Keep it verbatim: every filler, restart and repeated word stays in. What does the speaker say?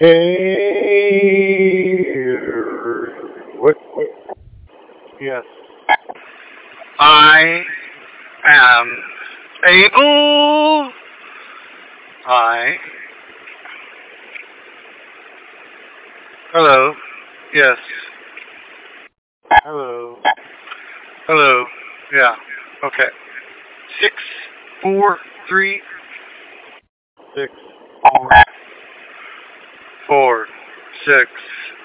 Hey, what, what? Yes. I am able. I. Hello. Yes. Hello. Hello. Yeah. Okay. Six, four, three, Six, four, four, six,